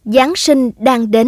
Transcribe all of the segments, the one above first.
Giáng sinh đang đến.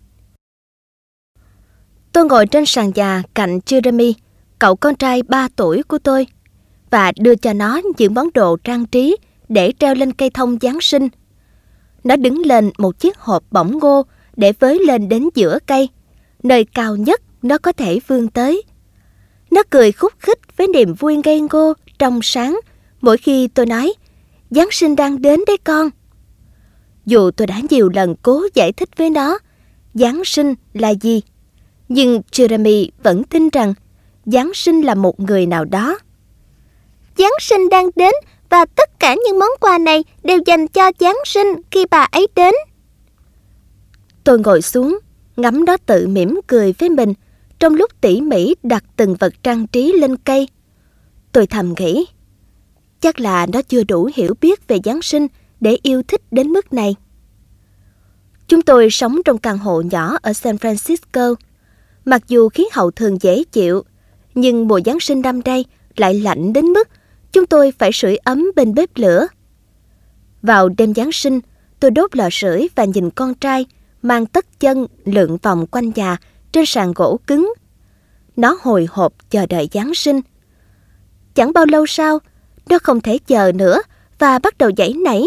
Tôi ngồi trên sàn nhà cạnh Jeremy, cậu con trai 3 tuổi của tôi, và đưa cho nó những món đồ trang trí để treo lên cây thông Giáng sinh. Nó đứng lên một chiếc hộp bỏng ngô để với lên đến giữa cây, nơi cao nhất nó có thể vươn tới. Nó cười khúc khích với niềm vui ngây ngô, trong sáng mỗi khi tôi nói, Giáng sinh đang đến đấy con. Dù tôi đã nhiều lần cố giải thích với nó Giáng sinh là gì, nhưng Jeremy vẫn tin rằng Giáng sinh là một người nào đó. Giáng sinh đang đến và tất cả những món quà này đều dành cho Giáng sinh khi bà ấy đến. Tôi ngồi xuống, ngắm nó tự mỉm cười với mình trong lúc tỉ mỉ đặt từng vật trang trí lên cây. Tôi thầm nghĩ, chắc là nó chưa đủ hiểu biết về Giáng sinh để yêu thích đến mức này. Chúng tôi sống trong căn hộ nhỏ ở San Francisco. Mặc dù khí hậu thường dễ chịu, nhưng mùa Giáng sinh năm nay lại lạnh đến mức chúng tôi phải sưởi ấm bên bếp lửa. Vào đêm Giáng sinh, tôi đốt lò sưởi và nhìn con trai mang tất chân lượn vòng quanh nhà trên sàn gỗ cứng. Nó hồi hộp chờ đợi Giáng sinh. Chẳng bao lâu sau, nó không thể chờ nữa và bắt đầu giãy nảy.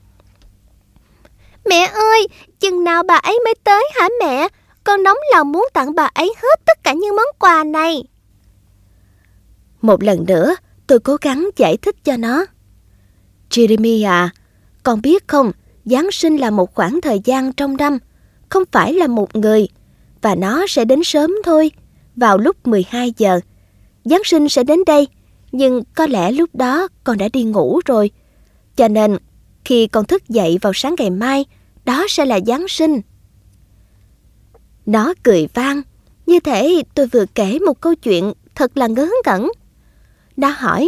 Mẹ ơi, chừng nào bà ấy mới tới hả mẹ? Con nóng lòng muốn tặng bà ấy hết tất cả những món quà này. Một lần nữa, tôi cố gắng giải thích cho nó. Jeremy à, con biết không, Giáng sinh là một khoảng thời gian trong năm, không phải là một người, và nó sẽ đến sớm thôi, vào lúc 12 giờ. Giáng sinh sẽ đến đây, nhưng có lẽ lúc đó con đã đi ngủ rồi. Cho nên, khi con thức dậy vào sáng ngày mai, đó sẽ là Giáng sinh. Nó cười vang, như thể tôi vừa kể một câu chuyện thật là ngớ ngẩn. Nó hỏi,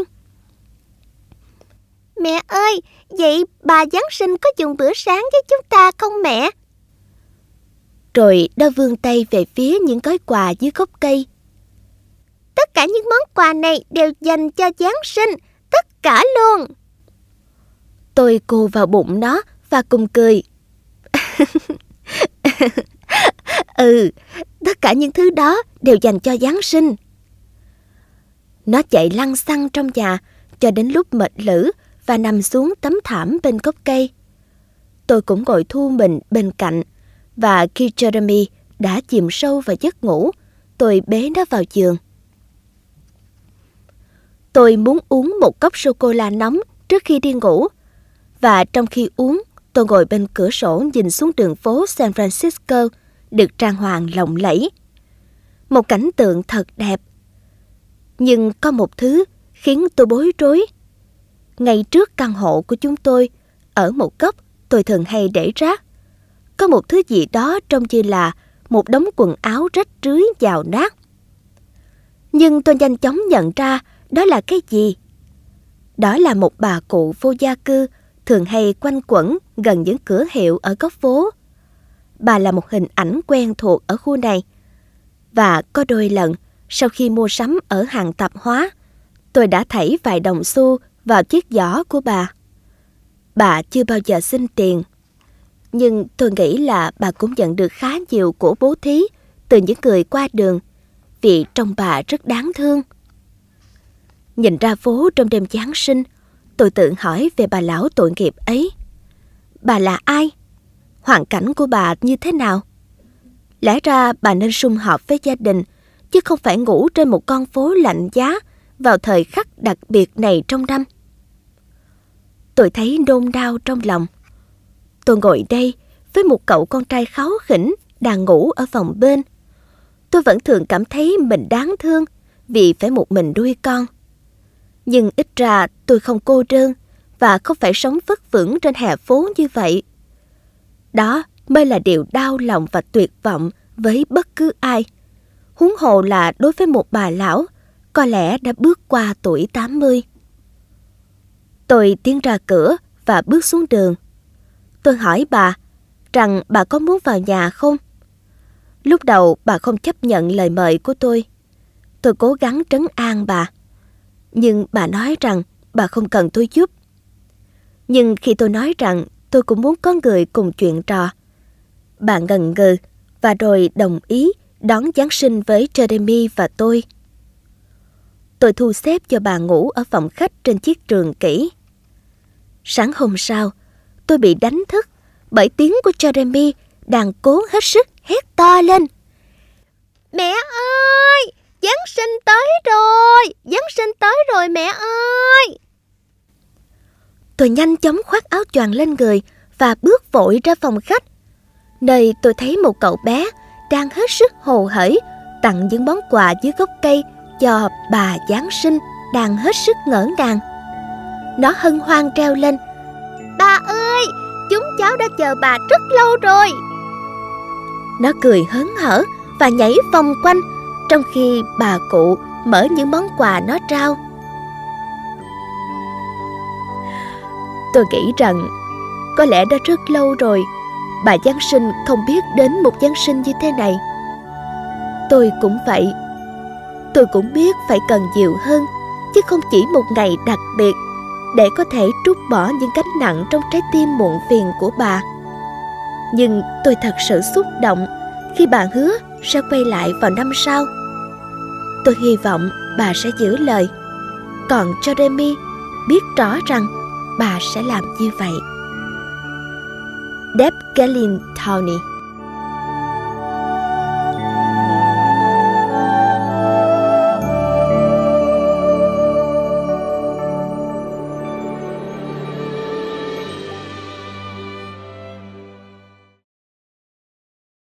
Mẹ ơi, vậy bà Giáng sinh có dùng bữa sáng với chúng ta không mẹ? Rồi nó vươn tay về phía những gói quà dưới gốc cây. Tất cả những món quà này đều dành cho Giáng sinh, tất cả luôn. Tôi cù vào bụng nó và cùng cười. Tất cả những thứ đó đều dành cho Giáng sinh. Nó chạy lăn xăng trong nhà cho đến lúc mệt lử và nằm xuống tấm thảm bên gốc cây. Tôi cũng ngồi thu mình bên cạnh, và khi Jeremy đã chìm sâu vào giấc ngủ, tôi bế nó vào giường. Tôi muốn uống một cốc sô-cô-la nóng trước khi đi ngủ, và trong khi uống, tôi ngồi bên cửa sổ nhìn xuống đường phố San Francisco được trang hoàng lộng lẫy. Một cảnh tượng thật đẹp. Nhưng có một thứ khiến tôi bối rối. Ngay trước căn hộ của chúng tôi, ở một góc tôi thường hay để rác, có một thứ gì đó trông như là một đống quần áo rách rưới nhào nát. Nhưng tôi nhanh chóng nhận ra đó là cái gì. Đó là một bà cụ vô gia cư thường hay quanh quẩn gần những cửa hiệu ở góc phố. Bà là một hình ảnh quen thuộc ở khu này. Và có đôi lần, sau khi mua sắm ở hàng tạp hóa, tôi đã thảy vài đồng xu vào chiếc giỏ của bà. Bà chưa bao giờ xin tiền. Nhưng tôi nghĩ là bà cũng nhận được khá nhiều của bố thí từ những người qua đường, vì trông bà rất đáng thương. Nhìn ra phố trong đêm Giáng sinh, tôi tự hỏi về bà lão tội nghiệp ấy. Bà là ai? Hoàn cảnh của bà như thế nào? Lẽ ra bà nên sum họp với gia đình, chứ không phải ngủ trên một con phố lạnh giá vào thời khắc đặc biệt này trong năm. Tôi thấy nôn đau trong lòng. Tôi ngồi đây với một cậu con trai kháu khỉnh đang ngủ ở phòng bên. Tôi vẫn thường cảm thấy mình đáng thương vì phải một mình nuôi con. Nhưng ít ra tôi không cô đơn và không phải sống vất vưởng trên hè phố như vậy. Đó mới là điều đau lòng và tuyệt vọng với bất cứ ai. Huống hồ là đối với một bà lão có lẽ đã bước qua tuổi 80. Tôi tiến ra cửa và bước xuống đường. Tôi hỏi bà rằng bà có muốn vào nhà không? Lúc đầu bà không chấp nhận lời mời của tôi. Tôi cố gắng trấn an bà, nhưng bà nói rằng bà không cần tôi giúp. Nhưng khi tôi nói rằng tôi cũng muốn có người cùng chuyện trò, bà ngần ngừ và rồi đồng ý đón Giáng sinh với Jeremy và tôi. Tôi thu xếp cho bà ngủ ở phòng khách trên chiếc giường kỹ. Sáng hôm sau, tôi bị đánh thức bởi tiếng của Jeremy đang cố hết sức hét to lên. Mẹ ơi! Giáng sinh tới rồi! Giáng sinh tới rồi mẹ ơi! Tôi nhanh chóng khoác áo choàng lên người và bước vội ra phòng khách, nơi tôi thấy một cậu bé đang hết sức hồ hởi tặng những món quà dưới gốc cây cho bà Giáng sinh đang hết sức ngỡ ngàng. Nó hân hoan reo lên. Bà ơi! Chúng cháu đã chờ bà rất lâu rồi! Nó cười hớn hở và nhảy vòng quanh, trong khi bà cụ mở những món quà nó trao. Tôi nghĩ rằng có lẽ đã rất lâu rồi bà Giáng sinh không biết đến một Giáng sinh như thế này. Tôi cũng vậy. Tôi cũng biết phải cần nhiều hơn, chứ không chỉ một ngày đặc biệt để có thể trút bỏ những gánh nặng trong trái tim muộn phiền của bà. Nhưng tôi thật sự xúc động khi bà hứa sẽ quay lại vào năm sau. Tôi hy vọng bà sẽ giữ lời. Còn Jeremy biết rõ rằng bà sẽ làm như vậy. Deb Gellin Towney.